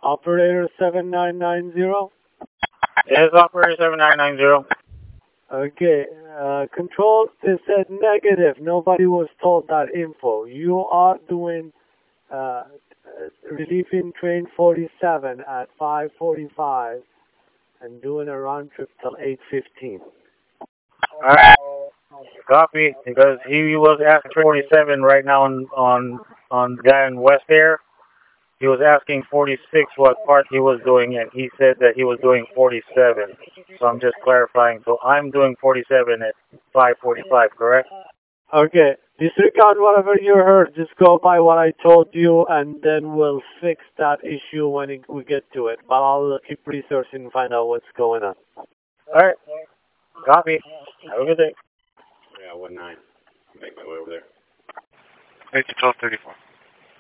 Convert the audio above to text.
Operator 7990? Yes, operator 7990. Okay, control, it said negative. Nobody was told that info. You are doing, relieving train 47 at 5:45 and doing a round trip till 8:15. Alright, copy, because he was asking 47 right now on the guy in West Air. He was asking 46 what part he was doing, and he said that he was doing 47. So I'm just clarifying. So I'm doing 47 at 5:45, correct? Okay, disregard whatever you heard. Just go by what I told you, and then we'll fix that issue when we get to it. But I'll keep researching and find out what's going on. Alright, copy. Have a good day. Yeah, 1-9. Make my way over there. 8 to 12:34.